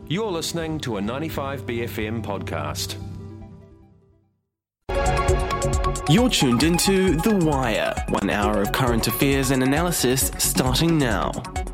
You're listening to a 95BFM podcast. You're tuned into The Wire, 1 hour of current affairs and analysis starting now.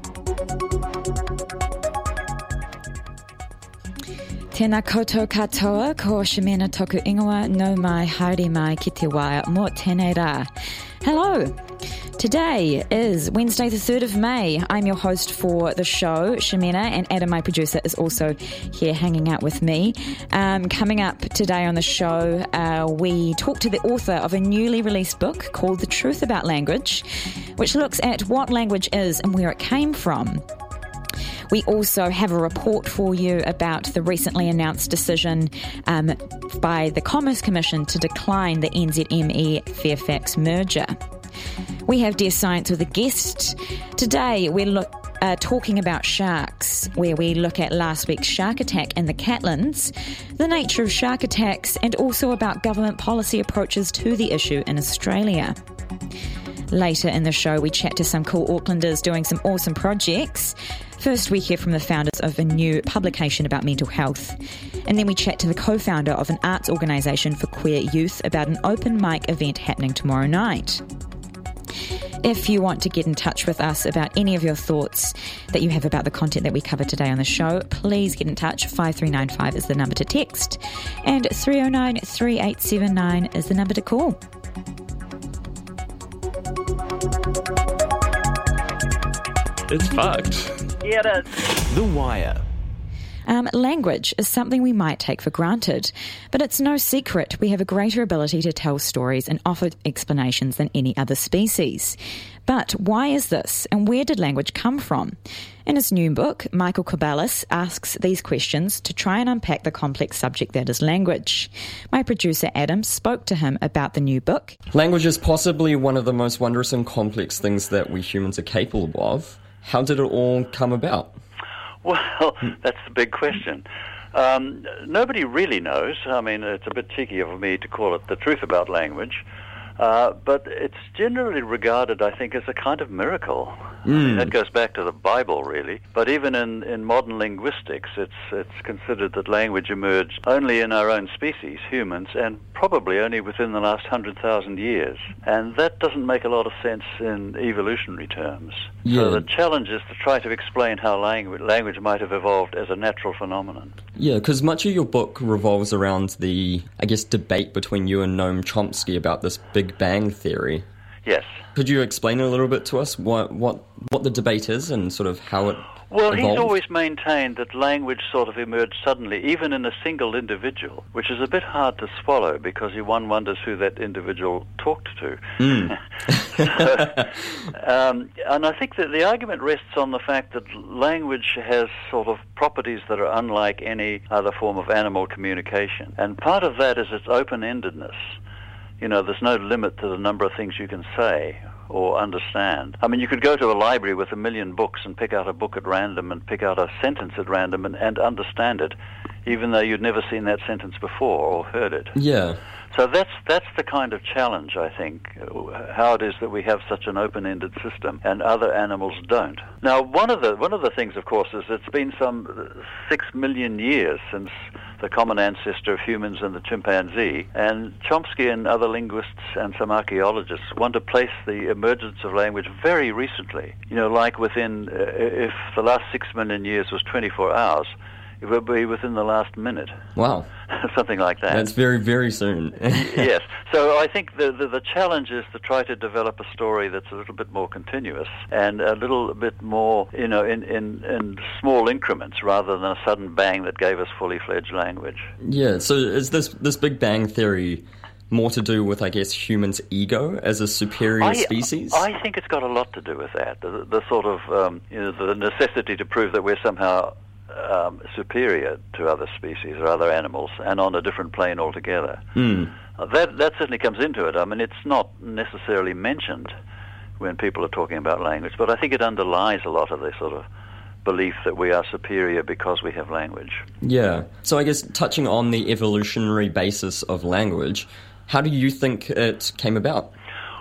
Tēnā koutou katoa, ko Shemina toku ingoa, no mai haere mai ki te wire, mō tēnei rā. Hello. Today is Wednesday the 3rd of May. I'm your host for the show, Shemina, and Adam, my producer, is also here hanging out with me. Coming up today on the show, we talk to the author of a newly released book called The Truth About Language, which looks at what language is and where it came from. We also have a report for you about the recently announced decision by the Commerce Commission to decline the NZME Fairfax merger. We have Dear Science with a guest. Today we're talking about sharks, where we look at last week's shark attack in the Catlins, the nature of shark attacks, and also about government policy approaches to the issue in Australia. Later in the show, we chat to some cool Aucklanders doing some awesome projects. First, we hear from the founders of a new publication about mental health. And then we chat to the co-founder of an arts organisation for queer youth about an open mic event happening tomorrow night. If you want to get in touch with us about any of your thoughts that you have about the content that we cover today on the show, please get in touch. 5395 is the number to text, and 309 3879 is the number to call. It's fucked. Yeah, it is. The Wire. Language is something we might take for granted, but it's no secret we have a greater ability to tell stories and offer explanations than any other species. But why is this, and where did language come from? In his new book, Michael Kobalis asks these questions to try and unpack the complex subject that is language. My producer Adam spoke to him about the new book. Language is possibly one of the most wondrous and complex things that we humans are capable of. How did it all come about? Well, that's the big question. Nobody really knows. I mean, it's a bit cheeky of me to call it the truth about language, but it's generally regarded, I think, as a kind of miracle. I mean, that goes back to the Bible, really. But even in modern linguistics, it's considered that language emerged only in our own species, humans, and probably only within the last 100,000 years. And that doesn't make a lot of sense in evolutionary terms. Yeah. So the challenge is to try to explain how language might have evolved as a natural phenomenon. Yeah, because much of your book revolves around the, I guess, debate between you and Noam Chomsky about this Big Bang theory. Yes. Could you explain a little bit to us what the debate is and sort of how it Well, evolved? he's always maintained that language sort of emerged suddenly, even in a single individual, which is a bit hard to swallow because one wonders who that individual talked to. And I think that the argument rests on the fact that language has sort of properties that are unlike any other form of animal communication. And part of that is its open-endedness. You know, there's no limit to the number of things you can say or understand. I mean, you could go to a library with 1 million books and pick out a book at random and pick out a sentence at random and understand it, even though you'd never seen that sentence before or heard it. Yeah. So that's the kind of challenge, I think, how it is that we have such an open-ended system and other animals don't. Now, one of the things, of course, is it's been some 6 million years since the common ancestor of humans and the chimpanzee, and Chomsky and other linguists and some archaeologists want to place the emergence of language very recently. You know, like within, if the last 6 million years was 24 hours, it would be within the last minute. Wow. Something like that. That's very, very soon. Yes. So I think the challenge is to try to develop a story that's a little bit more continuous and a little bit more, you know, in small increments rather than a sudden bang that gave us fully fledged language. Yeah, so is this Big Bang theory more to do with, I guess, humans' ego as a superior species? I think it's got a lot to do with that. The sort of, the necessity to prove that we're somehow superior to other species or other animals and on a different plane altogether. That certainly comes into it. I mean, it's not necessarily mentioned when people are talking about language, but I think it underlies a lot of this sort of belief that we are superior because we have language. Yeah. So I guess touching on the evolutionary basis of language, how do you think it came about?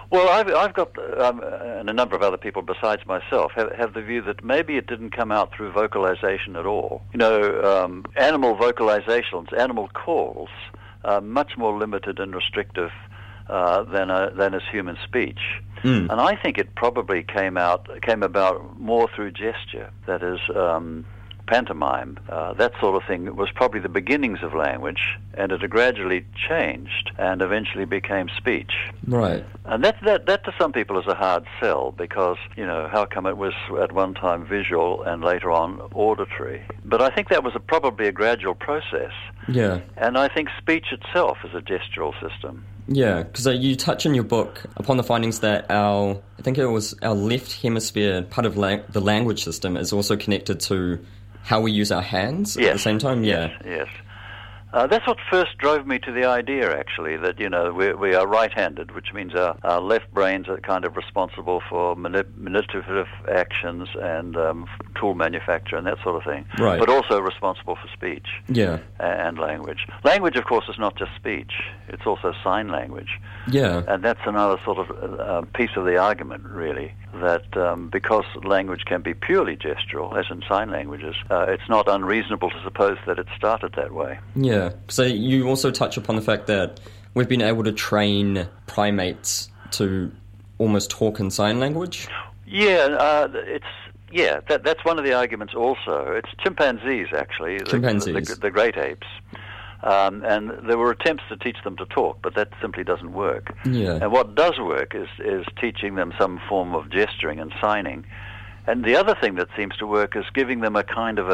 Well, I've got, and a number of other people besides myself have the view that maybe it didn't come out through vocalization at all. Animal vocalizations, animal calls, are much more limited and restrictive than is human speech. And I think it probably came about more through gesture, that is, pantomime, that sort of thing. It was probably the beginnings of language, and it gradually changed and eventually became speech. Right. And that to some people is a hard sell, because, how come it was at one time visual and later on auditory? But I think that was probably a gradual process. Yeah. And I think speech itself is a gestural system. Yeah, because you touch in your book upon the findings that our left hemisphere, part of the language system, is also connected to how we use our hands at the same time. Yeah. Yes. That's what first drove me to the idea, actually, that, we are right-handed, which means our left brains are kind of responsible for manipulative actions and tool manufacture and that sort of thing, right. But also responsible for speech and language. Language, of course, is not just speech. It's also sign language. Yeah. And that's another sort of piece of the argument, really, that because language can be purely gestural, as in sign languages, it's not unreasonable to suppose that it started that way. Yeah. So you also touch upon the fact that we've been able to train primates to almost talk in sign language. Yeah, that's one of the arguments also. It's chimpanzees, actually. The great apes. And there were attempts to teach them to talk, but that simply doesn't work. Yeah. And what does work is teaching them some form of gesturing and signing. And the other thing that seems to work is giving them a kind of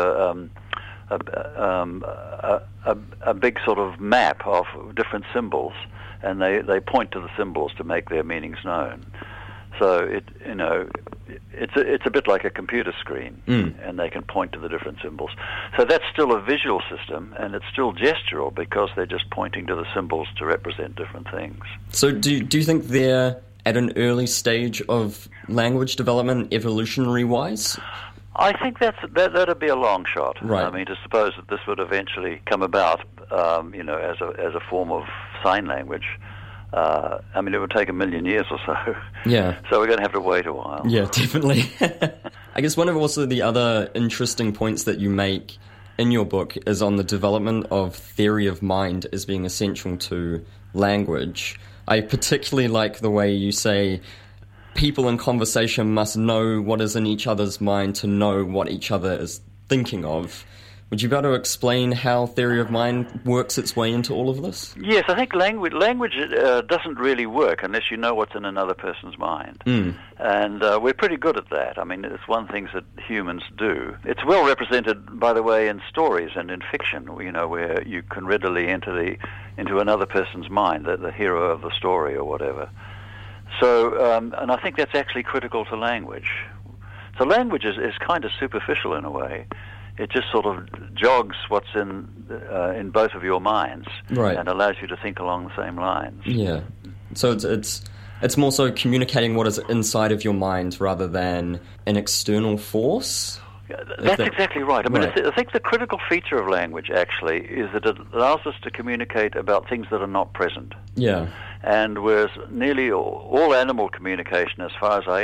a big sort of map of different symbols, and they point to the symbols to make their meanings known. So it's a bit like a computer screen, and they can point to the different symbols. So that's still a visual system, and it's still gestural because they're just pointing to the symbols to represent different things. So do you think they're at an early stage of language development, evolutionary-wise? I think that'd be a long shot. Right. I mean, to suppose that this would eventually come about, as a form of sign language. It would take 1 million years or so. Yeah. So we're going to have to wait a while. Yeah, definitely. I guess one of also the other interesting points that you make in your book is on the development of theory of mind as being essential to language. I particularly like the way you say people in conversation must know what is in each other's mind to know what each other is thinking of. Would you be able to explain how theory of mind works its way into all of this? Yes, I think language doesn't really work unless you know what's in another person's mind. And we're pretty good at that. I mean, it's one of the things that humans do. It's well represented, by the way, in stories and in fiction, where you can readily enter into another person's mind, the hero of the story or whatever. So, and I think that's actually critical to language. So language is kind of superficial in a way. It just sort of jogs what's in both of your minds, right, and allows you to think along the same lines. Yeah. So it's more so communicating what is inside of your mind rather than an external force? That's exactly right. I mean, I think the critical feature of language, actually, is that it allows us to communicate about things that are not present. Yeah. And whereas nearly all animal communication, as far as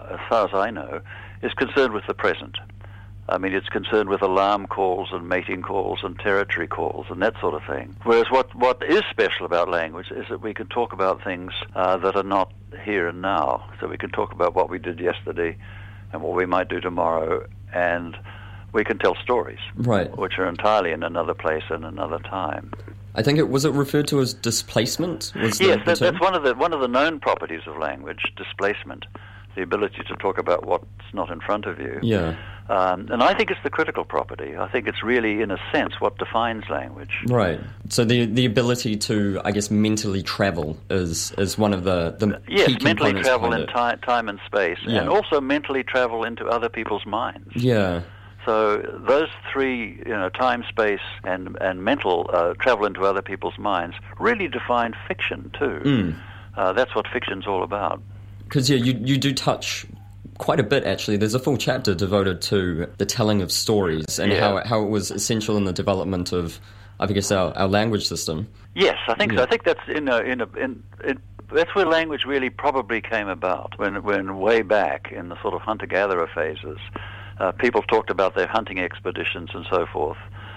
I know, is concerned with the present. I mean, it's concerned with alarm calls and mating calls and territory calls and that sort of thing. Whereas what is special about language is that we can talk about things that are not here and now. So we can talk about what we did yesterday and what we might do tomorrow, and we can tell stories, right, which are entirely in another place and another time. I think it referred to as displacement? Yes, that's one of the known properties of language, displacement, the ability to talk about what's not in front of you. Yeah. And I think it's the critical property. I think it's really, in a sense, what defines language. Right. So the ability to, I guess, mentally travel is one of the key components. Yes, mentally travel in time and space, and also mentally travel into other people's minds. Yeah. So those three, time, space, and mental travel into other people's minds really define fiction too. That's what fiction's all about. Because you do touch quite a bit, actually. There's a full chapter devoted to the telling of stories and how it was essential in the development of, I guess, our language system. Yes, I think so. I think that's That's where language really probably came about, when way back in the sort of hunter-gatherer phases, people talked about their hunting expeditions and so forth.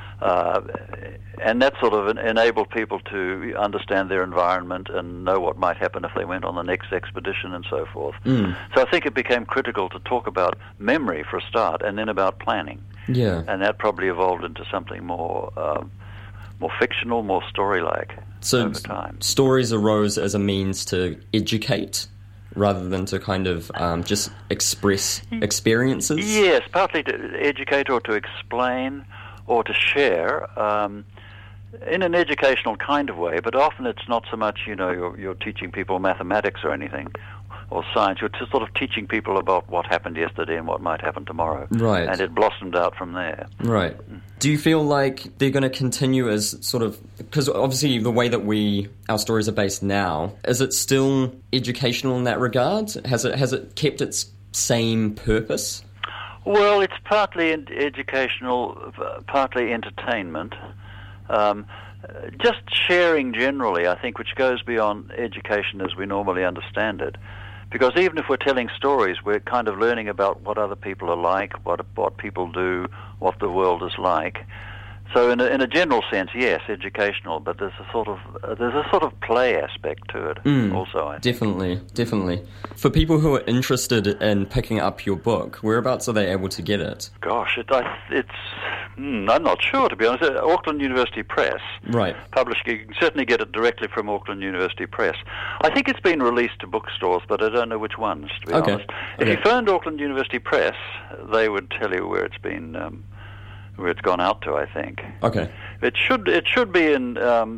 And that sort of enabled people to understand their environment and know what might happen if they went on the next expedition and so forth. So I think it became critical to talk about memory for a start, and then about planning. Yeah. And that probably evolved into something more fictional, more story-like over time. Stories arose as a means to educate rather than to kind of just express experiences? Yes, partly to educate or to explain or to share in an educational kind of way, but often it's not so much, you're teaching people mathematics or anything, or science. You're just sort of teaching people about what happened yesterday and what might happen tomorrow. Right. And it blossomed out from there. Right. Do you feel like they're going to continue as sort of, because obviously the way that our stories are based now, is it still educational in that regard? Has it kept its same purpose? Well, it's partly educational, partly entertainment. Just sharing generally, I think, which goes beyond education as we normally understand it. Because even if we're telling stories, we're kind of learning about what other people are like, what people do, what the world is like. So in a general sense, yes, educational, but there's a sort of play aspect to it also, I think. Definitely. For people who are interested in picking up your book, whereabouts are they able to get it? Gosh, I'm not sure, to be honest. Auckland University Press. Right. Published. You can certainly get it directly from Auckland University Press. I think it's been released to bookstores, but I don't know which ones, to be honest. If you phoned Auckland University Press, they would tell you where it's been, where it's gone out to, I think. Okay. It should be in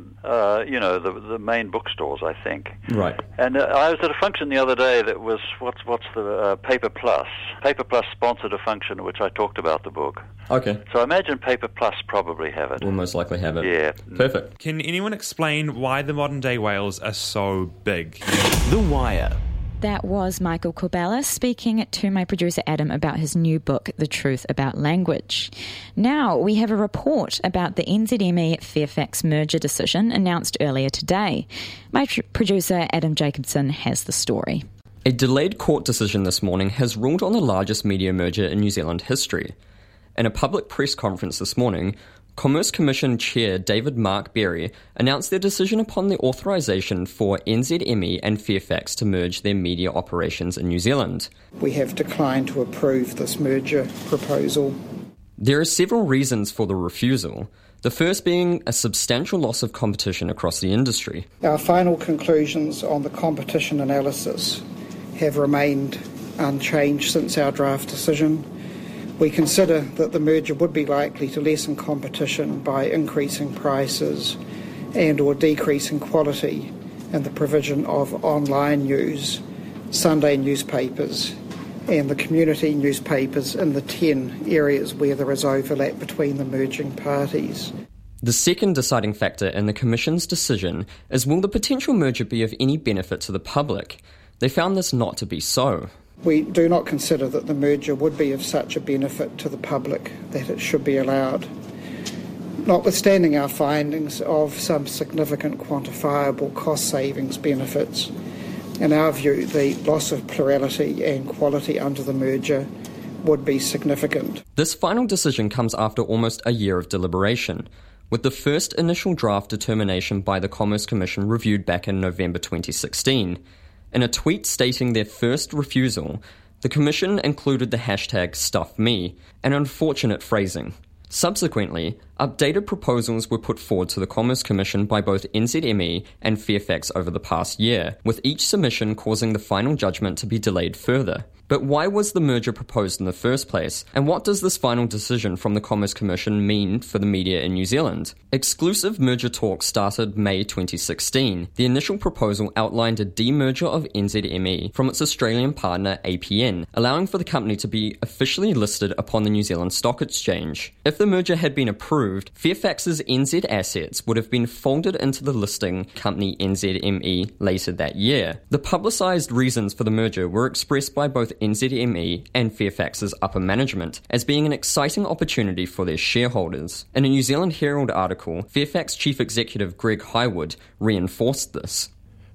the main bookstores, I think. Right. And I was at a function the other day that was what's the Paper Plus. Paper Plus sponsored a function in which I talked about the book. Okay. So I imagine Paper Plus probably have it. Will most likely have it. Yeah. Perfect. Can anyone explain why the modern-day whales are so big? The Wire. That was Michael Corballis speaking to my producer Adam about his new book, The Truth About Language. Now we have a report about the NZME Fairfax merger decision announced earlier today. My producer Adam Jacobson has the story. A delayed court decision this morning has ruled on the largest media merger in New Zealand history. In a public press conference this morning, Commerce Commission Chair David Mark Berry announced their decision upon the authorisation for NZME and Fairfax to merge their media operations in New Zealand. We have declined to approve this merger proposal. There are several reasons for the refusal, the first being a substantial loss of competition across the industry. Our final conclusions on the competition analysis have remained unchanged since our draft decision. We consider that the merger would be likely to lessen competition by increasing prices and or decreasing quality in the provision of online news, Sunday newspapers and the community newspapers in the 10 areas where there is overlap between the merging parties. The second deciding factor in the Commission's decision is, will the potential merger be of any benefit to the public? They found this not to be so. We do not consider that the merger would be of such a benefit to the public that it should be allowed. Notwithstanding our findings of some significant quantifiable cost savings benefits, in our view, the loss of plurality and quality under the merger would be significant. This final decision comes after almost a year of deliberation, with the first initial draft determination by the Commerce Commission reviewed back in November 2016. In a tweet stating their first refusal, the Commission included the hashtag #StuffMe, an unfortunate phrasing. Subsequently, updated proposals were put forward to the Commerce Commission by both NZME and Fairfax over the past year, with each submission causing the final judgment to be delayed further. But why was the merger proposed in the first place? And what does this final decision from the Commerce Commission mean for the media in New Zealand? Exclusive merger talks started May 2016. The initial proposal outlined a demerger of NZME from its Australian partner APN, allowing for the company to be officially listed upon the New Zealand Stock Exchange. If the merger had been approved, Fairfax's NZ assets would have been folded into the listing company NZME later that year. The publicised reasons for the merger were expressed by both NZME and Fairfax's upper management as being an exciting opportunity for their shareholders. In a New Zealand Herald article, Fairfax Chief Executive Greg Highwood reinforced this.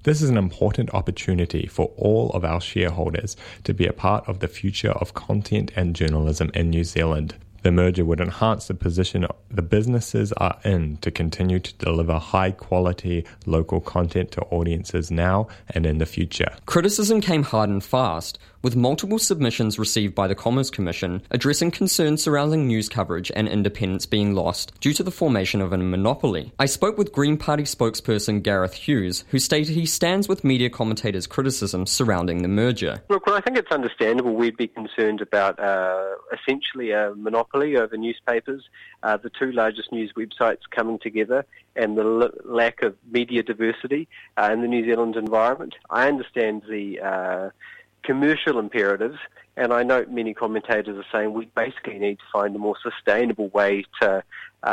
This is an important opportunity for all of our shareholders to be a part of the future of content and journalism in New Zealand. The merger would enhance the position the businesses are in to continue to deliver high-quality local content to audiences now and in the future. Criticism came hard and fast, with multiple submissions received by the Commerce Commission addressing concerns surrounding news coverage and independence being lost due to the formation of a monopoly. I spoke with Green Party spokesperson Gareth Hughes, who stated he stands with media commentators' criticism surrounding the merger. Look, well, I think it's understandable we'd be concerned about essentially a monopoly over newspapers, the two largest news websites coming together, and the lack of media diversity in the New Zealand environment. I understand the commercial imperatives, and I note many commentators are saying we basically need to find a more sustainable way to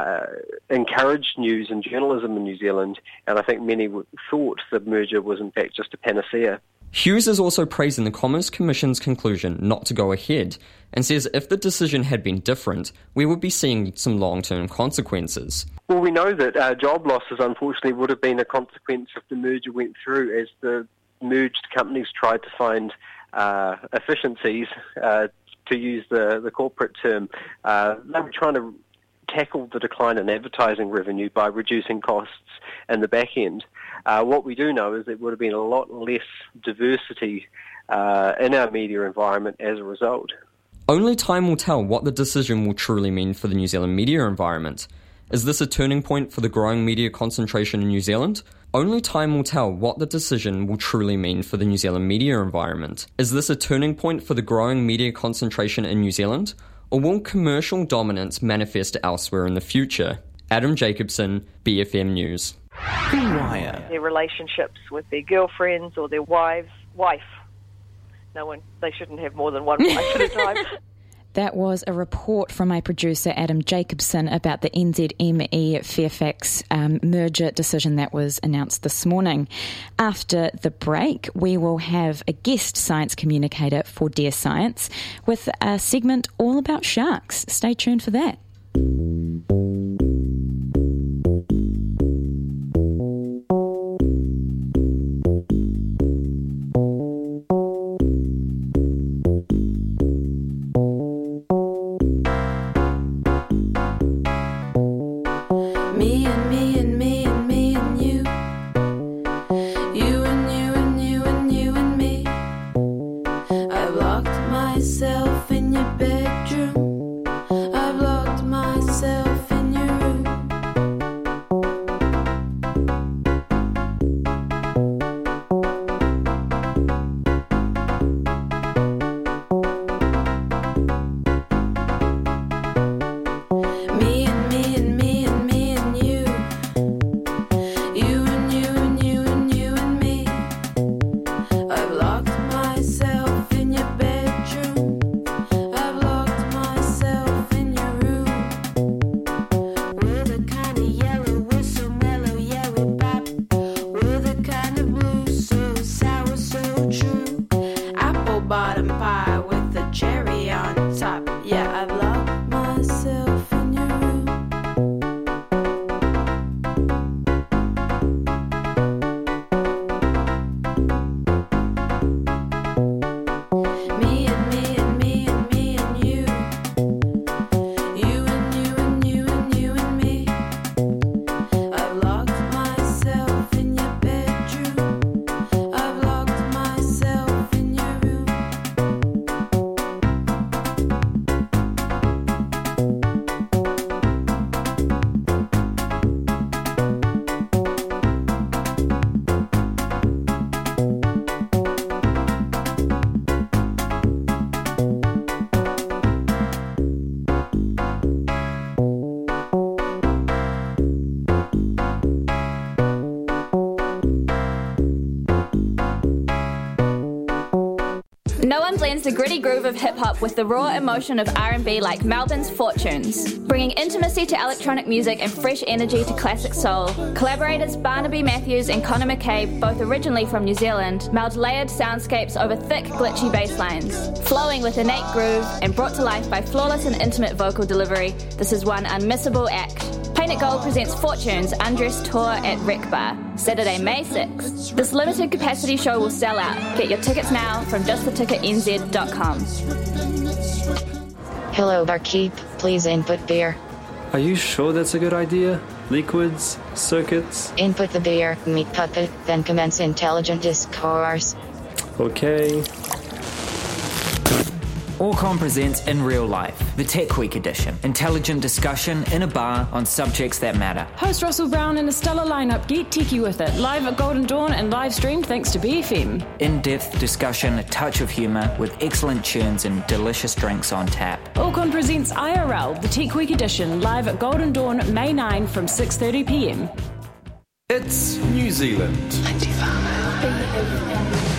encourage news and journalism in New Zealand, and I think many thought the merger was in fact just a panacea. Hughes is also praising the Commerce Commission's conclusion not to go ahead, and says if the decision had been different, we would be seeing some long-term consequences. Well, we know that job losses unfortunately would have been a consequence if the merger went through, as the merged companies tried to find efficiencies, to use the corporate term. They were trying to tackle the decline in advertising revenue by reducing costs in the back end. What we do know is there would have been a lot less diversity in our media environment as a result. Only time will tell what the decision will truly mean for the New Zealand media environment. Is this a turning point for the growing media concentration in New Zealand? Only time will tell what the decision will truly mean for the New Zealand media environment. Is this a turning point for the growing media concentration in New Zealand? Or will commercial dominance manifest elsewhere in the future? Adam Jacobson, BFM News. The Wire. Their relationships with their girlfriends or their wife. They shouldn't have more than one wife at a time. That was a report from my producer Adam Jacobson about the NZME Fairfax merger decision that was announced this morning. After the break, we will have a guest science communicator for Dear Science with a segment all about sharks. Stay tuned for that. Myself in your bedroom. I've locked myself in your room. Me and me and me and me and you. You and you and you and you and me. I've locked myself in your bedroom. I've locked myself in your room. We're the kind of yellow, we're so mellow, yeah we pop. We're the kind of blue, so sour, so true. Apple bottom pie with the cherry on top. Yeah, I've locked myself in your room. Me and me and me and me and you. You and you and you and you and me. I've locked myself in your bedroom. I've locked myself in your room. No one blends the gritty groove of hip-hop with the raw emotion of R&B like Melbourne's Fortunes. Bringing intimacy to electronic music and fresh energy to classic soul, collaborators Barnaby Matthews and Connor McCabe, both originally from New Zealand, meld layered soundscapes over thick, glitchy bass lines. Flowing with innate groove and brought to life by flawless and intimate vocal delivery, this is one unmissable act. Pay Planet Gold presents Fortunes Undress Tour at Rec Bar, Saturday, May 6th. This limited capacity show will sell out. Get your tickets now from justtheticketnz.com. Hello, barkeep. Please input beer. Are you sure that's a good idea? Liquids? Circuits? Input the beer, meet puppet, then commence intelligent discourse. Okay. Orcon presents In Real Life, the Tech Week edition. Intelligent discussion in a bar on subjects that matter. Host Russell Brown and a stellar lineup. Get techie with it. Live at Golden Dawn and live streamed thanks to BFM. In-depth discussion, a touch of humour, with excellent tunes and delicious drinks on tap. Orcon presents IRL, the Tech Week edition, live at Golden Dawn, May 9 from 6:30pm. It's New Zealand. 95.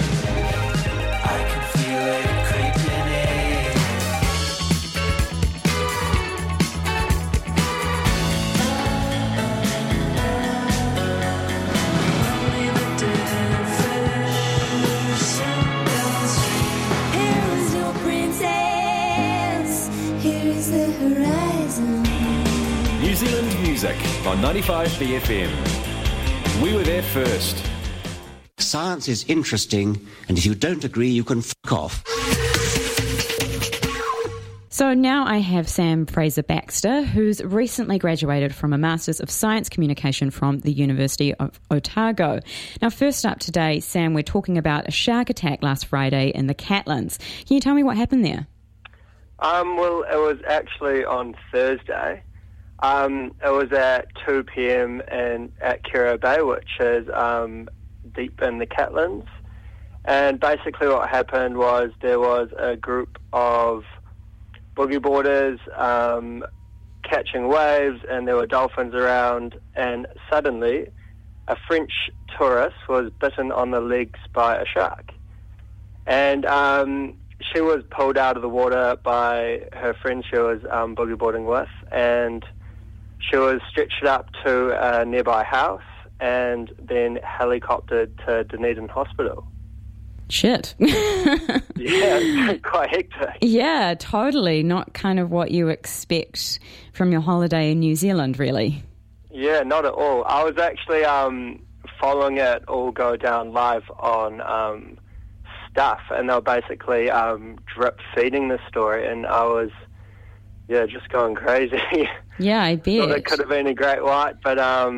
New Zealand music on 95 BFM. We were there first. Science is interesting, and if you don't agree, you can fuck off. So now I have Sam Fraser-Baxter, who's recently graduated from a Masters of Science Communication from the University of Otago. Now, first up today, Sam, we're talking about a shark attack last Friday in the Catlins. Can you tell me what happened there? Well, it was actually on Thursday. It was at 2 p.m. at Kira Bay, which is deep in the Catlins. And basically what happened was there was a group of boogie boarders catching waves, and there were dolphins around, and suddenly a French tourist was bitten on the legs by a shark. And she was pulled out of the water by her friend she was boogie boarding with, and she was stretched up to a nearby house and then helicoptered to Dunedin Hospital. Shit. Yeah, quite hectic. Yeah, totally. Not kind of what you expect from your holiday in New Zealand, really. Yeah, not at all. I was actually following it all go down live on Stuff, and they were basically drip feeding the story, and I was, just going crazy. Yeah, I bet. Thought it could have been a great white, but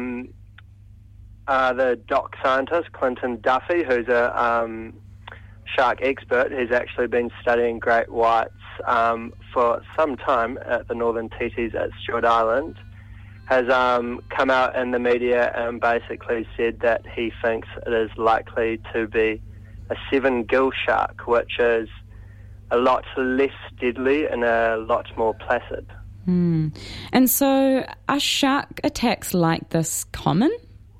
the doc scientist, Clinton Duffy, who's a shark expert, who's actually been studying great whites for some time at the Northern Titis at Stewart Island, has come out in the media and basically said that he thinks it is likely to be a 7-gill shark, which is a lot less deadly and a lot more placid. And so are shark attacks like this common?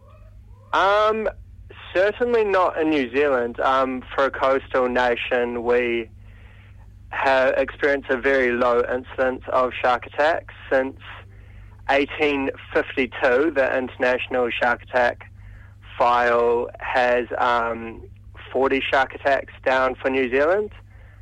Certainly not in New Zealand. For a coastal nation, we have experienced a very low incidence of shark attacks. Since 1852, the International Shark Attack File has 40 shark attacks down for New Zealand.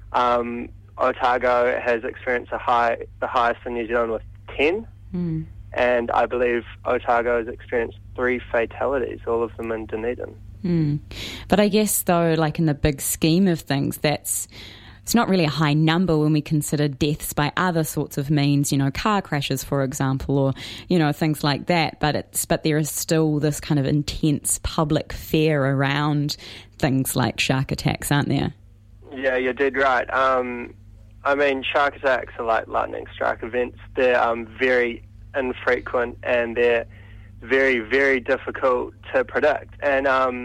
Otago has experienced the highest in New Zealand with 10. And I believe Otago has experienced 3 fatalities, all of them in Dunedin. But I guess, though, like in the big scheme of things, it's not really a high number when we consider deaths by other sorts of means, car crashes, for example, or, things like that. But there is still this kind of intense public fear around things like shark attacks, aren't there? Yeah, you're dead right. Shark attacks are like lightning strike events. They're very infrequent, and they're very, very difficult to predict. And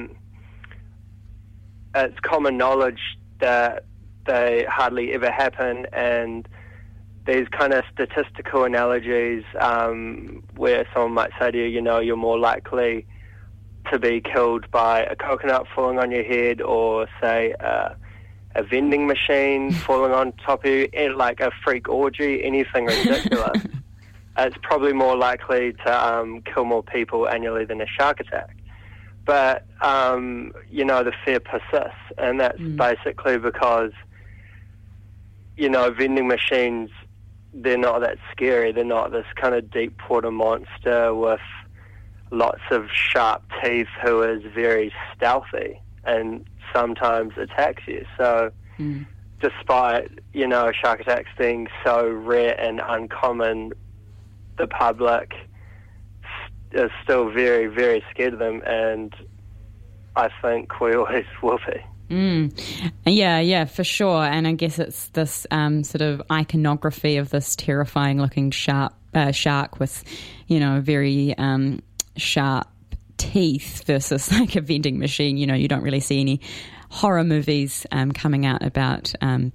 it's common knowledge that they hardly ever happen, and these kind of statistical analogies where someone might say to you, you're more likely to be killed by a coconut falling on your head, or say a vending machine falling on top of you, like a freak orgy, anything ridiculous. It's probably more likely to kill more people annually than a shark attack. But, the fear persists, and that's basically because, vending machines they're not that scary. They're not this kind of deep water monster with lots of sharp teeth who is very stealthy and sometimes attacks you. So despite, shark attacks being so rare and uncommon, the public is still very, very scared of them, and I think we always will be. Yeah, for sure. And I guess it's this sort of iconography of this terrifying-looking shark with, very sharp teeth versus like a vending machine. You don't really see any horror movies coming out about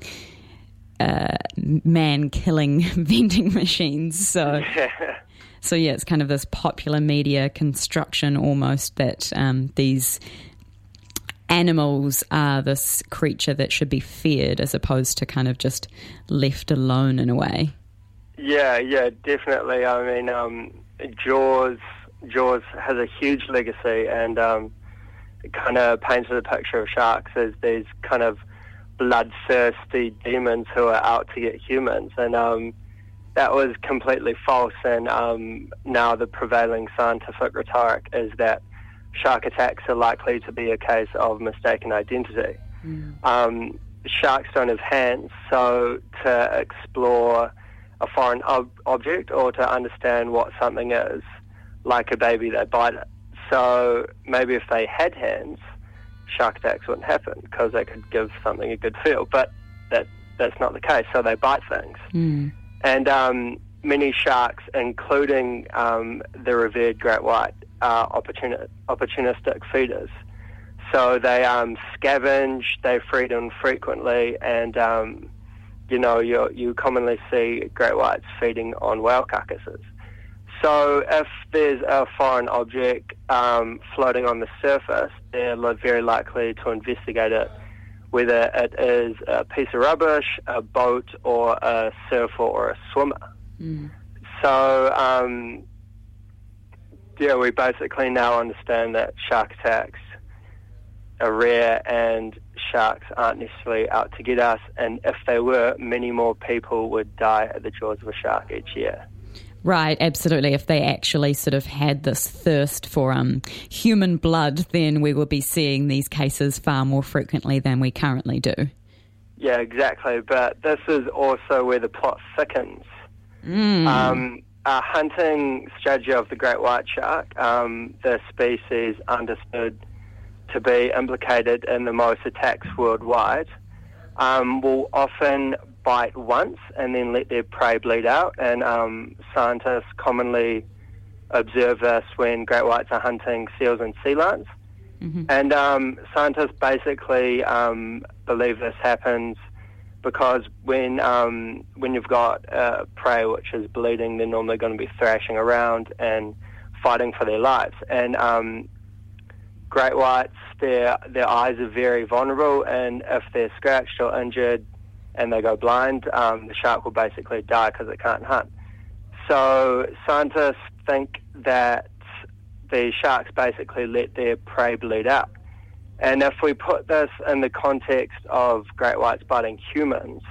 man-killing vending machines. So yeah, it's kind of this popular media construction almost that these animals are this creature that should be feared as opposed to kind of just left alone in a way. Yeah, definitely. I mean, Jaws has a huge legacy, and it kind of painted a picture of sharks as these kind of bloodthirsty demons who are out to get humans, and that was completely false. And now the prevailing scientific rhetoric is that shark attacks are likely to be a case of mistaken identity. Sharks don't have hands, so to explore a foreign object or to understand what something is, like a baby, they bite it. So maybe if they had hands, shark attacks wouldn't happen because they could give something a good feel, but that's not the case, so they bite things. And many sharks, including the revered great white, are opportunistic feeders. So they scavenge, they feed infrequently, and you commonly see great whites feeding on whale carcasses. So if there's a foreign object floating on the surface, they're very likely to investigate it, whether it is a piece of rubbish, a boat, or a surfer or a swimmer. So, we basically now understand that shark attacks are rare and sharks aren't necessarily out to get us, and if they were, many more people would die at the jaws of a shark each year. Right, absolutely. If they actually sort of had this thirst for human blood, then we will be seeing these cases far more frequently than we currently do. Yeah, exactly. But this is also where the plot thickens. A hunting strategy of the great white shark, the species understood to be implicated in the most attacks worldwide, will often bite once and then let their prey bleed out, and scientists commonly observe this when great whites are hunting seals and sea lions. And scientists basically believe this happens because when you've got prey which is bleeding, they're normally going to be thrashing around and fighting for their lives. And great whites, their eyes are very vulnerable, and if they're scratched or injured and they go blind, the shark will basically die because it can't hunt. So scientists think that the sharks basically let their prey bleed out. And if we put this in the context of great whites biting humans,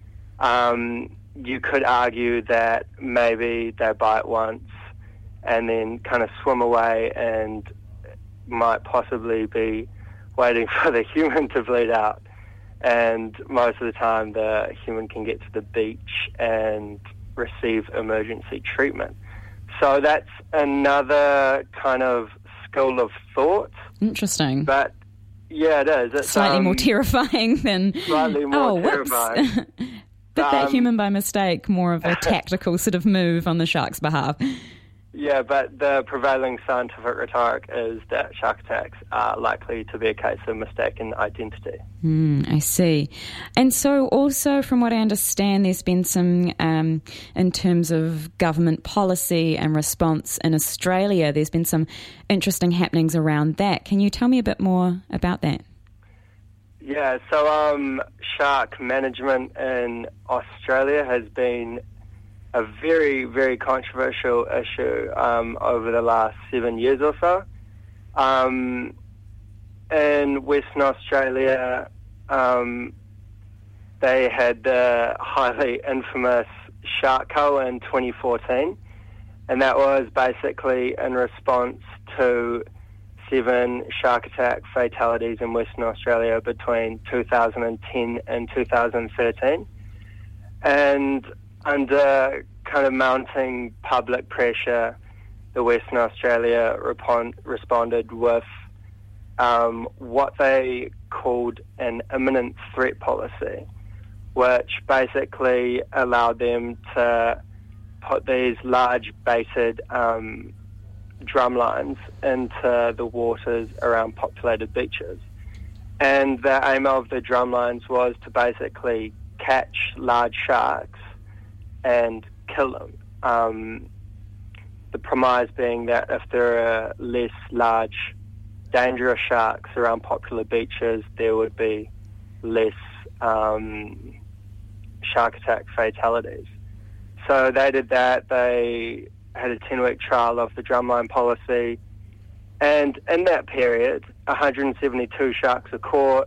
you could argue that maybe they bite once and then kind of swim away and might possibly be waiting for the human to bleed out. And most of the time the human can get to the beach and receive emergency treatment. So that's another kind of school of thought. Interesting. But yeah, it is. It's slightly more terrifying than... Slightly more terrifying. Bit that human by mistake, more of a tactical sort of move on the shark's behalf. Yeah, but the prevailing scientific rhetoric is that shark attacks are likely to be a case of mistaken identity. I see. And so also, from what I understand, there's been some, in terms of government policy and response in Australia, there's been some interesting happenings around that. Can you tell me a bit more about that? Yeah, so shark management in Australia has been a very, very controversial issue over the last 7 years or so. In Western Australia, they had the highly infamous Shark Cull in 2014, and that was basically in response to 7 shark attack fatalities in Western Australia between 2010 and 2013. And under kind of mounting public pressure, the Western Australia responded with what they called an imminent threat policy, which basically allowed them to put these large baited drum lines into the waters around populated beaches. And the aim of the drum lines was to basically catch large sharks and kill them. The premise being that if there are less large, dangerous sharks around popular beaches, there would be less shark attack fatalities. So they did that. They had a 10-week trial of the drumline policy, and in that period, 172 sharks were caught.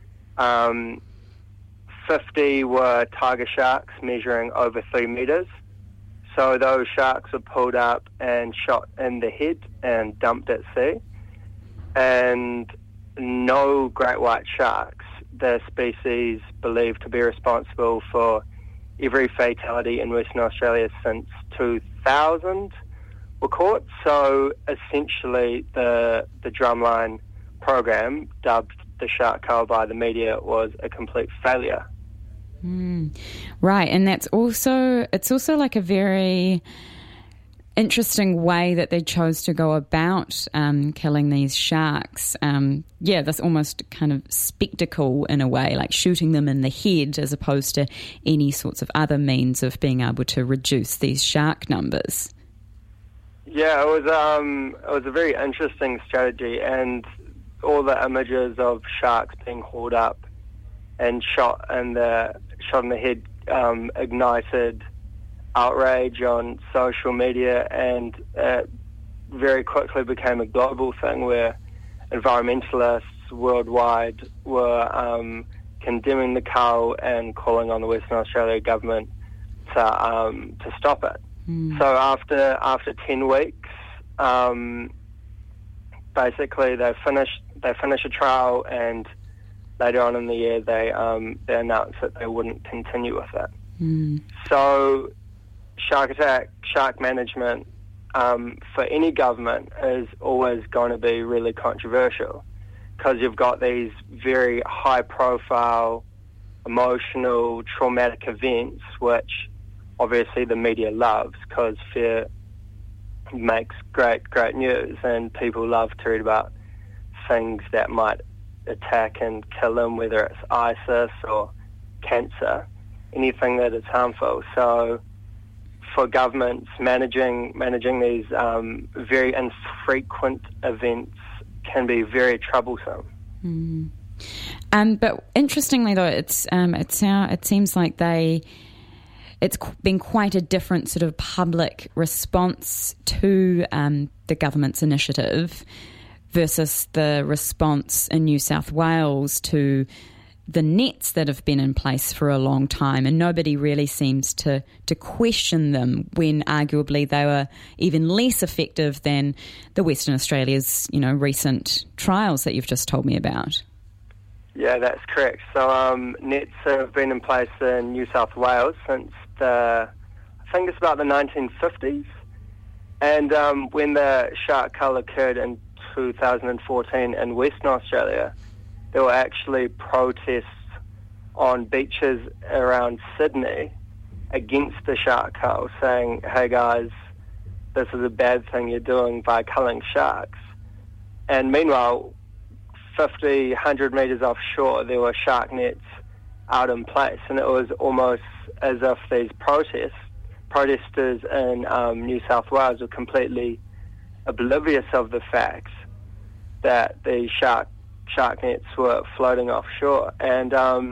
50 were tiger sharks measuring over 3 metres. So those sharks were pulled up and shot in the head and dumped at sea. And no great white sharks, the species believed to be responsible for every fatality in Western Australia since 2000, were caught. So essentially the drumline program, dubbed the Shark Cull by the media, was a complete failure. Right, and it's also like a very interesting way that they chose to go about killing these sharks. This almost kind of spectacle in a way, like shooting them in the head, as opposed to any sorts of other means of being able to reduce these shark numbers. Yeah, it was a very interesting strategy, and all the images of sharks being hauled up and shot in the head ignited outrage on social media, and very quickly became a global thing where environmentalists worldwide were condemning the cull and calling on the Western Australia government to stop it. So after 10 weeks, basically they finish a trial, and later on in the year they announced that they wouldn't continue with it. So shark management for any government is always going to be really controversial, because you've got these very high-profile, emotional, traumatic events, which obviously the media loves, because fear makes great news, and people love to read about things that might attack and kill them, whether it's ISIS or cancer, anything that is harmful. So for governments, managing these very infrequent events can be very troublesome. But interestingly, though, it seems like it's been quite a different sort of public response to the government's initiative versus the response in New South Wales to the nets that have been in place for a long time, and nobody really seems to question them, when arguably they were even less effective than the Western Australia's recent trials that you've just told me about. Yeah, that's correct. So nets have been in place in New South Wales since I think it's about the 1950s, and when the shark cull occurred in 2014 in Western Australia, there were actually protests on beaches around Sydney against the shark cull, saying, hey guys, this is a bad thing you're doing by culling sharks. And meanwhile, 50, 100 metres offshore, there were shark nets out in place, and it was almost as if these protesters in New South Wales were completely oblivious of the fact that the shark nets were floating offshore. And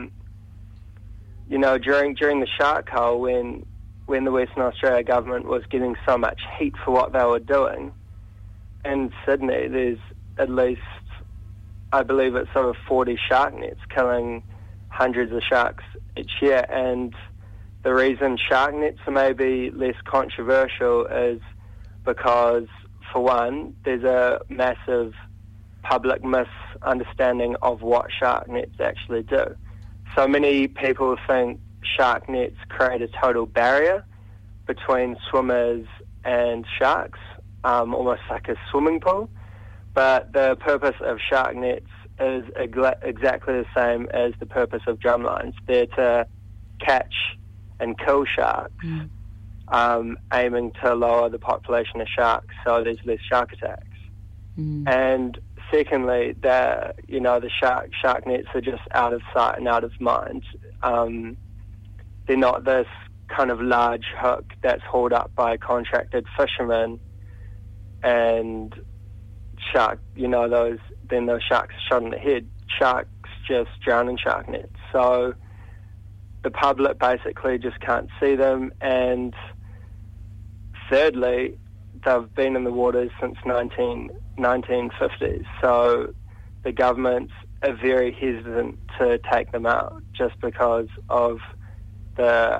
during the shark cull, when the Western Australia government was getting so much heat for what they were doing, in Sydney there's at least, I believe it's over 40 shark nets killing hundreds of sharks each year, and the reason shark nets are maybe less controversial is because, for one, there's a massive public misunderstanding of what shark nets actually do. So many people think shark nets create a total barrier between swimmers and sharks, almost like a swimming pool. But the purpose of shark nets is exactly the same as the purpose of drumlines. They're to catch and kill sharks, aiming to lower the population of sharks so there's less shark attacks. And secondly, the shark nets are just out of sight and out of mind. They're not this kind of large hook that's hauled up by contracted fishermen and those sharks are shot in the head. Sharks just drown in shark nets. So the public basically just can't see them. And thirdly, they've been in the waters since 1950s. So the governments are very hesitant to take them out just because of the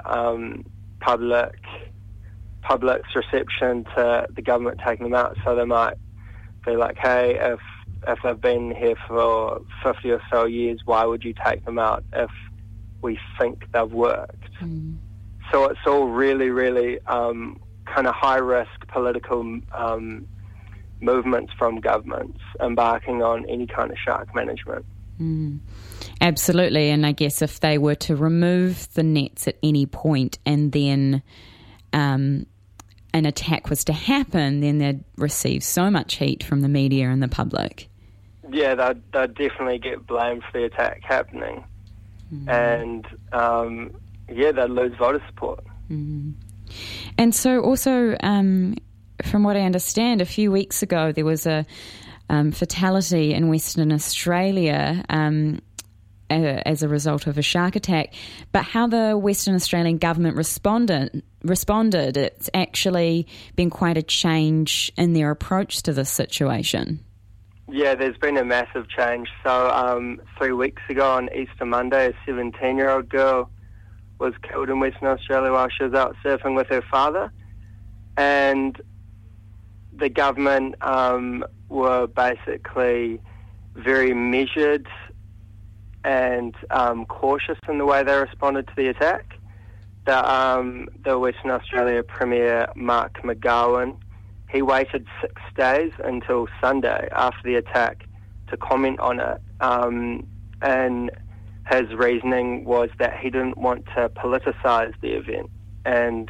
public's reception to the government taking them out. So they might be like, hey, if they've been here for 50 or so years, why would you take them out if we think they've worked? So it's all really, really kind of high-risk political movements from governments embarking on any kind of shark management. Absolutely, and I guess if they were to remove the nets at any point and then an attack was to happen, then they'd receive so much heat from the media and the public. Yeah, they'd definitely get blamed for the attack happening. And, they'd lose voter support. And so also, from what I understand, a few weeks ago there was a fatality in Western Australia as a result of a shark attack. But how the Western Australian government responded, it's actually been quite a change in their approach to this situation. Yeah, there's been a massive change. So 3 weeks ago on Easter Monday, a 17-year-old girl was killed in Western Australia while she was out surfing with her father. And the government were basically very measured and cautious in the way they responded to the attack. The Western Australia Premier, Mark McGowan, he waited 6 days until Sunday after the attack to comment on it. And his reasoning was that he didn't want to politicise the event. And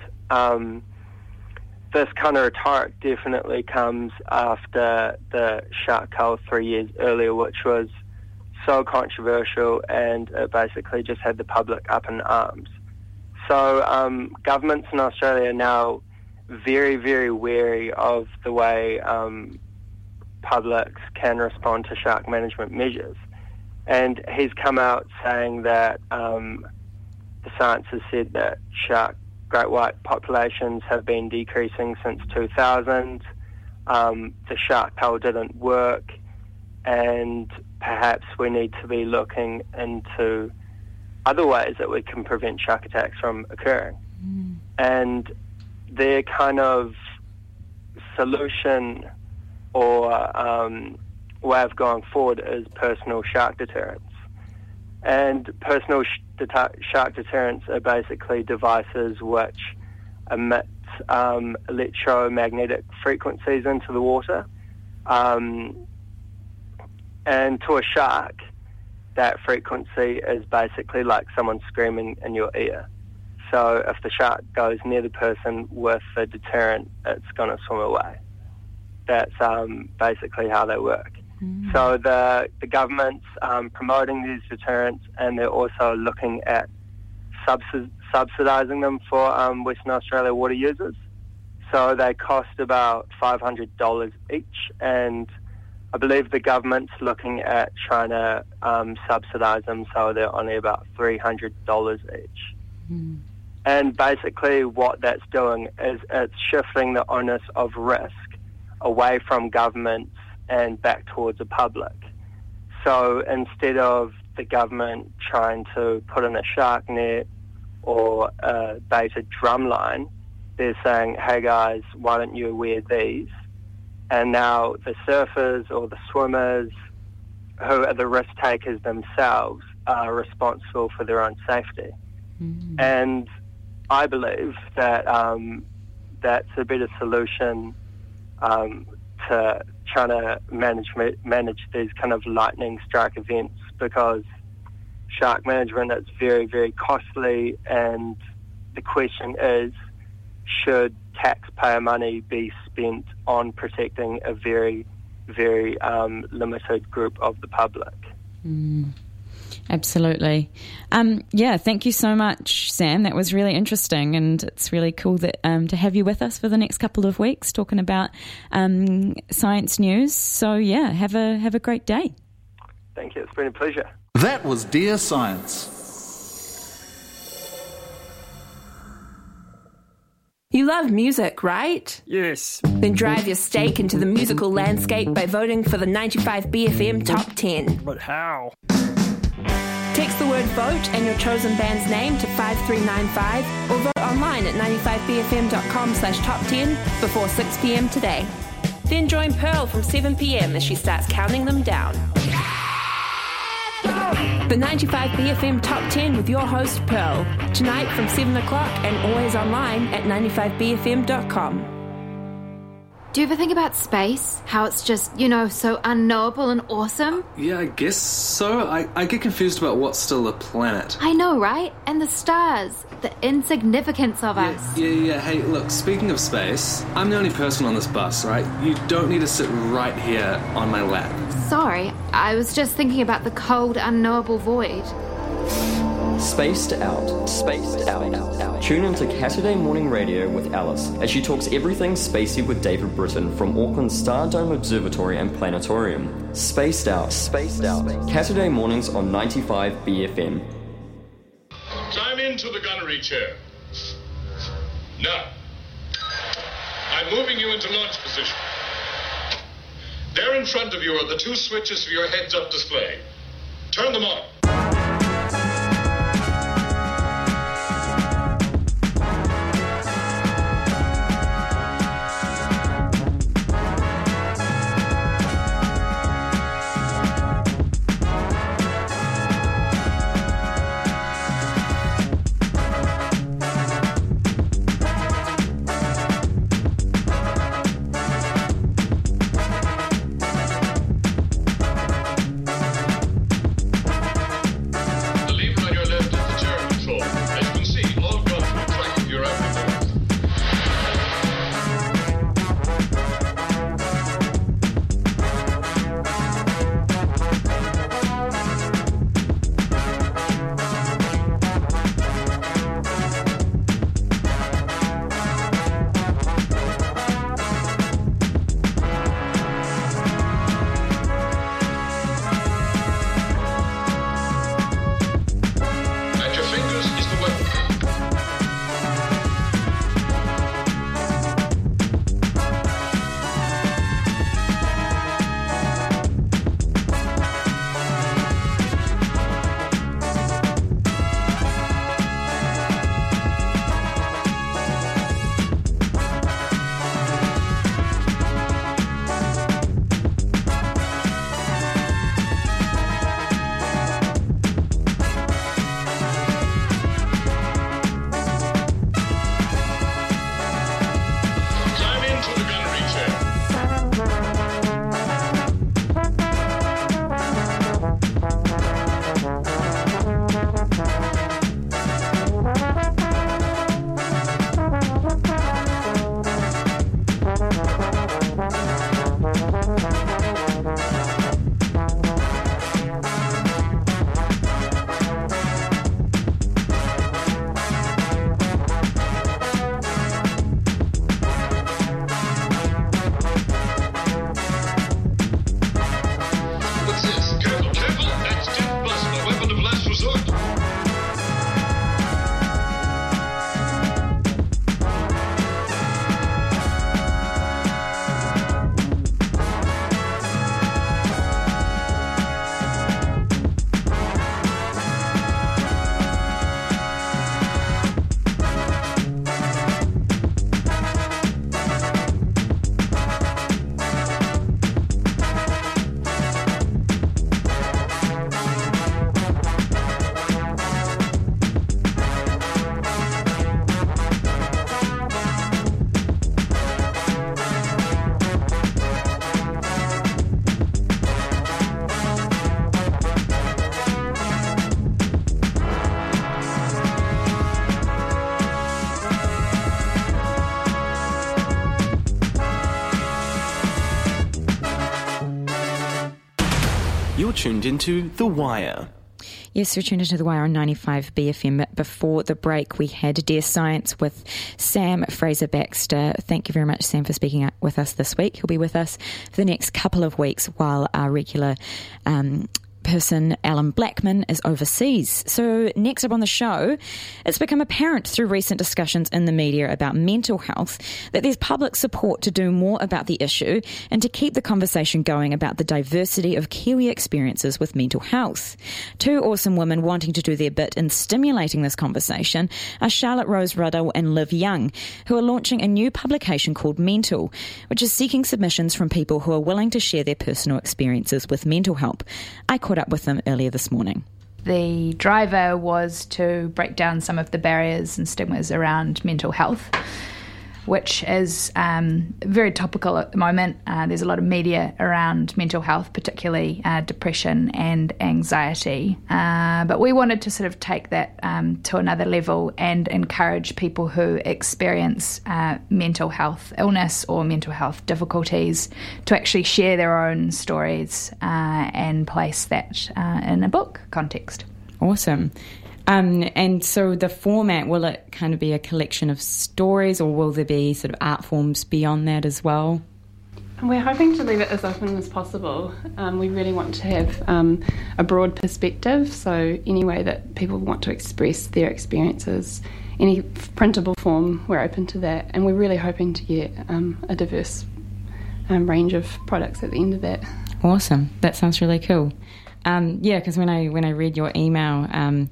this kind of rhetoric definitely comes after the shark cull 3 years earlier, which was so controversial, and it basically just had the public up in arms. So governments in Australia are now very, very wary of the way publics can respond to shark management measures. And he's come out saying that the science has said that great white populations have been decreasing since 2000. The shark cull didn't work, and perhaps we need to be looking into other ways that we can prevent shark attacks from occurring. And their kind of solution or way of going forward is personal shark deterrents. And personal shark deterrents are basically devices which emit electromagnetic frequencies into the water. And to a shark, that frequency is basically like someone screaming in your ear. So if the shark goes near the person with a deterrent, it's going to swim away. That's basically how they work. So the government's promoting these deterrents, and they're also looking at subsidising them for Western Australia water users. So they cost about $500 each, and I believe the government's looking at trying to subsidise them so they're only about $300 each. And basically what that's doing is it's shifting the onus of risk away from governments and back towards the public. So instead of the government trying to put in a shark net or a baited drumline, they're saying, hey guys, why don't you wear these? And now the surfers or the swimmers, who are the risk takers themselves, are responsible for their own safety. Mm-hmm. And I believe that that's a better solution to trying to manage these kind of lightning strike events, because shark management is very, very costly, and the question is, should taxpayer money be spent on protecting a very, very limited group of the public? Absolutely. Thank you so much, Sam. That was really interesting, and it's really cool that to have you with us for the next couple of weeks talking about science news. So, have a great day. Thank you. It's been a pleasure. That was Dear Science. You love music, right? Yes. Then drive your stake into the musical landscape by voting for the 95BFM Top 10. But how? Text the word VOTE and your chosen band's name to 5395 or vote online at 95bfm.com/top10 before 6 p.m. today. Then join Pearl from 7 p.m. as she starts counting them down. The 95BFM Top 10 with your host Pearl. Tonight from 7 o'clock and always online at 95bfm.com. Do you ever think about space? How it's just, so unknowable and awesome? Yeah, I guess so. I get confused about what's still a planet. I know, right? And the stars. The insignificance of us. Yeah. Hey, look, speaking of space, I'm the only person on this bus, right? You don't need to sit right here on my lap. Sorry, I was just thinking about the cold, unknowable void. Spaced Out. Tune into Saturday Morning Radio with Alice as she talks everything spacey with David Britton from Auckland's Stardome Observatory and Planetarium. Spaced Out. Saturday mornings on 95BFM. Climb into the gunnery chair. Now, I'm moving you into launch position. There in front of you are the two switches for your heads-up display. Turn them on. tuned into The Wire. Yes, we're tuned into The Wire on 95 BFM. Before the break, we had Dear Science with Sam Fraser-Baxter. Thank you very much, Sam, for speaking with us this week. He'll be with us for the next couple of weeks while our regular person, Alan Blackman, is overseas. So next up on the show, it's become apparent through recent discussions in the media about mental health that there's public support to do more about the issue and to keep the conversation going about the diversity of Kiwi experiences with mental health. Two awesome women wanting to do their bit in stimulating this conversation are Charlotte Rose Ruddle and Liv Young, who are launching a new publication called Mental, which is seeking submissions from people who are willing to share their personal experiences with mental help. I caught up with them earlier this morning. The driver was to break down some of the barriers and stigmas around mental health, which is very topical at the moment. There's a lot of media around mental health, particularly depression and anxiety. But we wanted to sort of take that to another level and encourage people who experience mental health illness or mental health difficulties to actually share their own stories and place that in a book context. Awesome. And so the format, will it kind of be a collection of stories, or will there be sort of art forms beyond that as well? We're hoping to leave it as open as possible. We really want to have a broad perspective, so any way that people want to express their experiences, any printable form, we're open to that. And we're really hoping to get a diverse range of products at the end of that. Awesome. That sounds really cool. Yeah, because when I read your email,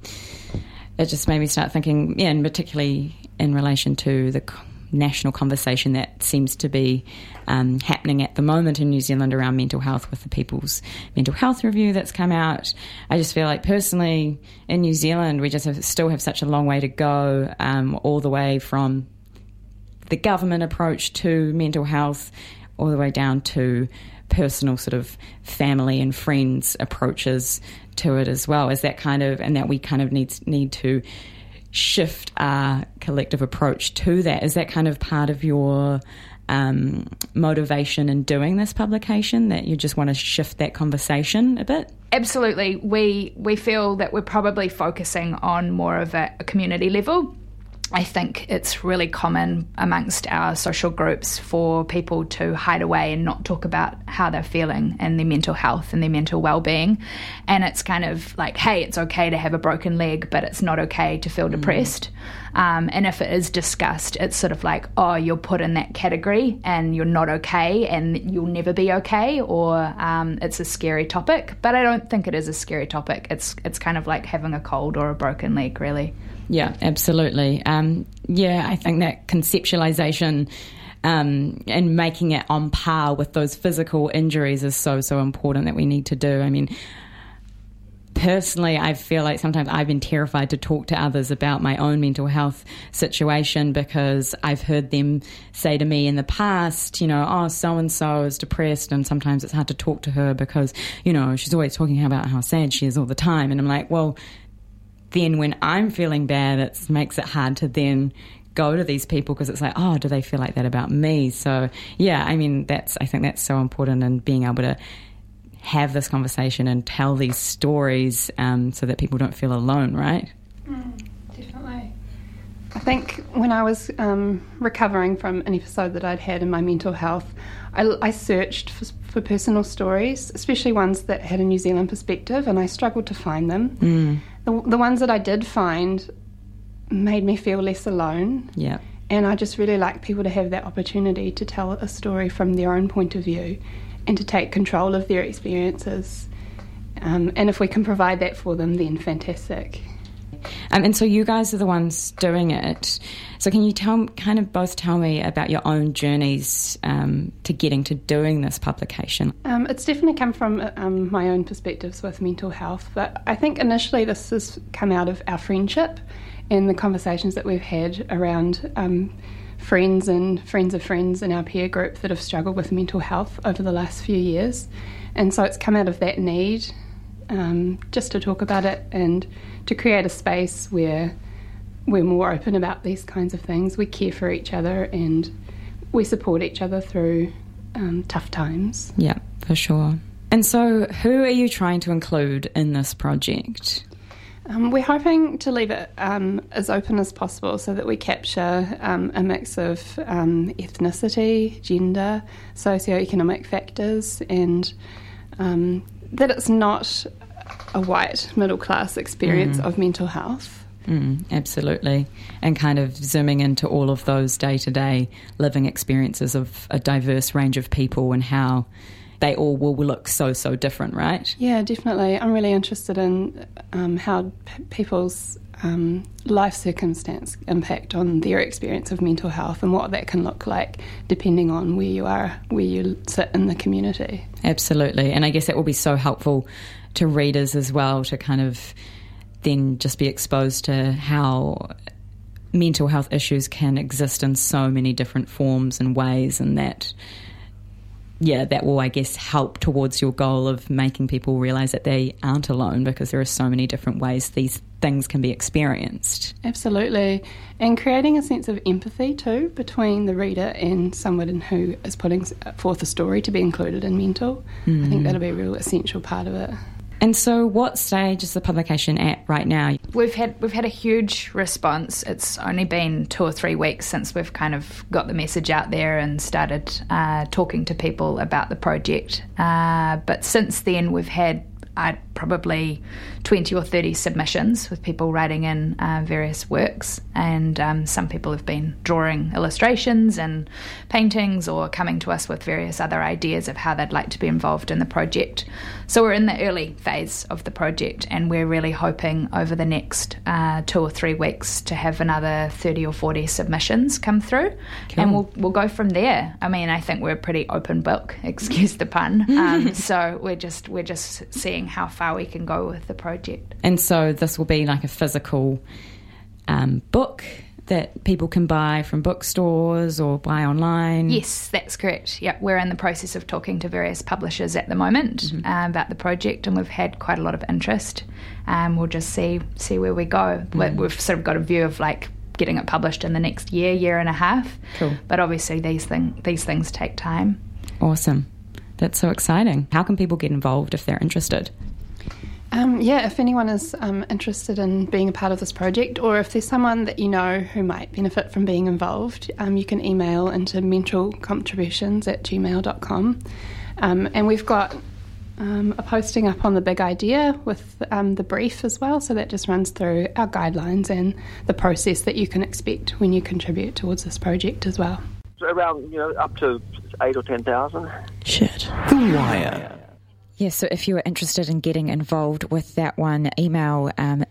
it just made me start thinking, and particularly in relation to the national conversation that seems to be happening at the moment in New Zealand around mental health with the People's Mental Health Review that's come out. I just feel like personally in New Zealand we just still have such a long way to go, all the way from the government approach to mental health all the way down to personal sort of family and friends approaches to it as well. Is that kind of, and that we kind of need to shift our collective approach to that. Is that kind of part of your motivation in doing this publication, that you just want to shift that conversation a bit? Absolutely. We feel that we're probably focusing on more of a community level. I think it's really common amongst our social groups for people to hide away and not talk about how they're feeling and their mental health and their mental well-being. And it's kind of like, hey, it's okay to have a broken leg, but it's not okay to feel depressed. And if it is discussed, it's sort of like, oh, you're put in that category and you're not okay and you'll never be okay, or it's a scary topic. But I don't think it is a scary topic. It's kind of like having a cold or a broken leg, really. Yeah, absolutely. I think that conceptualization and making it on par with those physical injuries is so important that we need to do. I mean, personally, I feel like sometimes I've been terrified to talk to others about my own mental health situation, because I've heard them say to me in the past, oh, so-and-so is depressed, and sometimes it's hard to talk to her because, she's always talking about how sad she is all the time. And I'm like, well, then when I'm feeling bad, it makes it hard to then go to these people, because it's like, oh, do they feel like that about me? So, yeah, I mean, I think that's so important, in being able to have this conversation and tell these stories so that people don't feel alone, right? Definitely. I think when I was recovering from an episode that I'd had in my mental health, I searched for personal stories, especially ones that had a New Zealand perspective, and I struggled to find them. The ones that I did find made me feel less alone. Yeah. And I just really like people to have that opportunity to tell a story from their own point of view and to take control of their experiences. And if we can provide that for them, then fantastic. And so you guys are the ones doing it. So can you both tell me about your own journeys to getting to doing this publication? It's definitely come from my own perspectives with mental health, but I think initially this has come out of our friendship and the conversations that we've had around friends and friends of friends in our peer group that have struggled with mental health over the last few years. And so it's come out of that need just to talk about it and to create a space where we're more open about these kinds of things. We care for each other and we support each other through tough times. Yeah, for sure. And so who are you trying to include in this project? We're hoping to leave it as open as possible so that we capture a mix of ethnicity, gender, socioeconomic factors, and that it's not a white middle-class experience of mental health. Absolutely. And kind of zooming into all of those day-to-day living experiences of a diverse range of people and how they all will look so different, right? Yeah, definitely. I'm really interested in how people's life circumstance impact on their experience of mental health and what that can look like depending on where you are, where you sit in the community. Absolutely. And I guess that will be so helpful to readers as well to kind of then just be exposed to how mental health issues can exist in so many different forms and ways, and that will, I guess, help towards your goal of making people realise that they aren't alone, because there are so many different ways these things can be experienced. Absolutely. And creating a sense of empathy too between the reader and someone who is putting forth a story to be included in mental. I think that'll be a real essential part of it. And so what stage is the publication at right now? We've had a huge response. It's only been 2 or 3 weeks since we've kind of got the message out there and started talking to people about the project. But since then we've had probably 20 or 30 submissions with people writing in various works, and some people have been drawing illustrations and paintings or coming to us with various other ideas of how they'd like to be involved in the project. So we're in the early phase of the project, and we're really hoping over the next 2 or 3 weeks to have another 30 or 40 submissions come through. Cool. And we'll go from there. I mean, I think we're a pretty open book, excuse the pun. So we're just seeing how far we can go with the project. And so this will be like a physical book that people can buy from bookstores or buy online? Yes, that's correct. Yeah, we're in the process of talking to various publishers at the moment about the project, and we've had quite a lot of interest. We'll just see where we go. We've sort of got a view of like getting it published in the next year and a half. Cool. But obviously these things take time. Awesome. That's so exciting. How can people get involved if they're interested? If anyone is interested in being a part of this project, or if there's someone that you know who might benefit from being involved, you can email into mentalcontributions@gmail.com. And we've got a posting up on the Big Idea with the brief as well, so that just runs through our guidelines and the process that you can expect when you contribute towards this project as well. So around, up to 8 or 10,000. Shit. The Wire. Yes, so if you are interested in getting involved with that one, email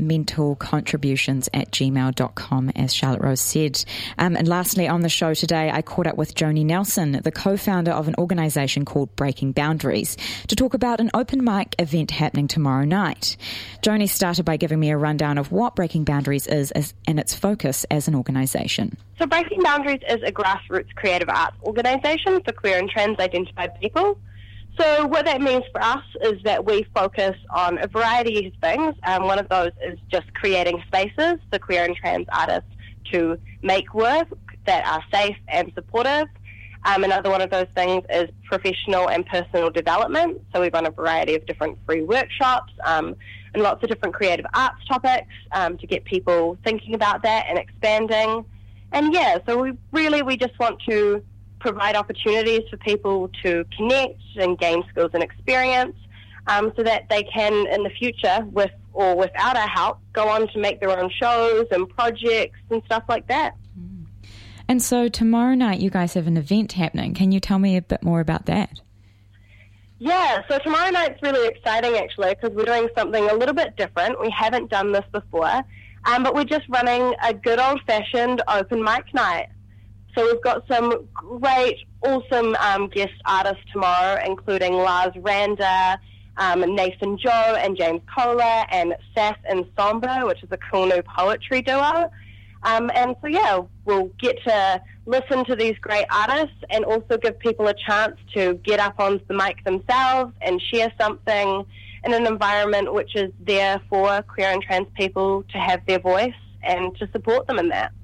mentalcontributions@gmail.com, as Charlotte Rose said. And lastly, on the show today, I caught up with Joni Nelson, the co-founder of an organisation called Breaking Boundaries, to talk about an open mic event happening tomorrow night. Joni started by giving me a rundown of what Breaking Boundaries is and its focus as an organisation. So Breaking Boundaries is a grassroots creative arts organisation for queer and trans-identified people. So what that means for us is that we focus on a variety of things. One of those is just creating spaces for queer and trans artists to make work that are safe and supportive. Another one of those things is professional and personal development. So we run a variety of different free workshops and lots of different creative arts topics to get people thinking about that and expanding. And so we just want to provide opportunities for people to connect and gain skills and experience so that they can, in the future, with or without our help, go on to make their own shows and projects and stuff like that. And so tomorrow night you guys have an event happening. Can you tell me a bit more about that? Yeah, so tomorrow night's really exciting actually, because we're doing something a little bit different. We haven't done this before, but we're just running a good old-fashioned open mic night. So we've got some great, awesome guest artists tomorrow, including Lars Randa, Nathan Joe and James Kohler, and Sass and Sombo, which is a cool new poetry duo. We'll get to listen to these great artists and also give people a chance to get up onto the mic themselves and share something in an environment which is there for queer and trans people to have their voice and to support them in that.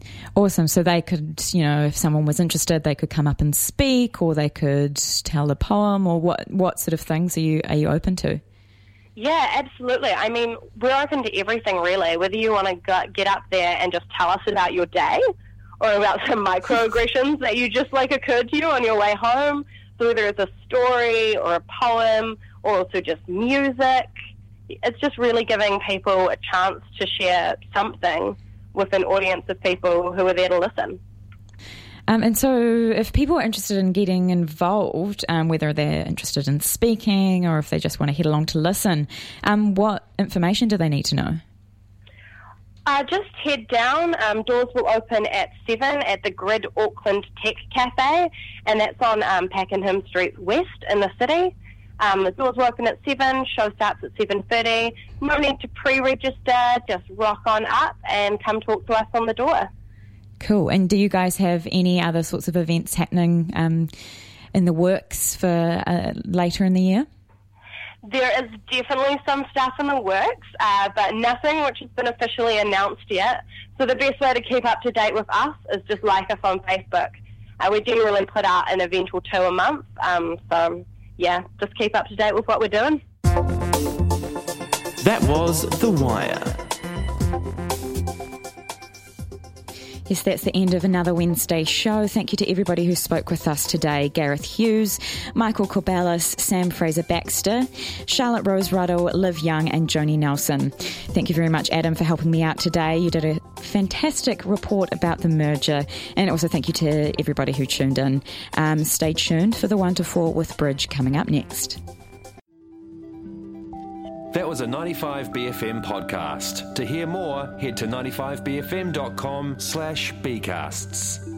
Awesome. So they could, if someone was interested, they could come up and speak, or they could tell a poem, or what sort of things are you open to? Yeah, absolutely. I mean, we're open to everything, really, whether you want to get up there and just tell us about your day or about some microaggressions that you just occurred to you on your way home. So whether it's a story or a poem or also just music, it's just really giving people a chance to share something with an audience of people who are there to listen. And so if people are interested in getting involved, whether they're interested in speaking or if they just want to head along to listen, what information do they need to know? Just head down. Doors will open at 7 at the Grid Auckland Tech Cafe, and that's on Pakenham Street West in the city. The doors will open at 7, show starts at 7:30. No need to pre-register, just rock on up and come talk to us on the door. Cool. And do you guys have any other sorts of events happening in the works for later in the year? There is definitely some stuff in the works, but nothing which has been officially announced yet. So the best way to keep up to date with us is just like us on Facebook. We generally put out an event or two a month. So, yeah, just keep up to date with what we're doing. That was The Wire. Yes, that's the end of another Wednesday show. Thank you to everybody who spoke with us today. Gareth Hughes, Michael Corballis, Sam Fraser-Baxter, Charlotte Rose Ruddle, Liv Young and Joni Nelson. Thank you very much, Adam, for helping me out today. You did a fantastic report about the merger. And also thank you to everybody who tuned in. Stay tuned for the 1 to 4 with Bridge coming up next. That was a 95BFM podcast. To hear more, head to 95bfm.com/bcasts.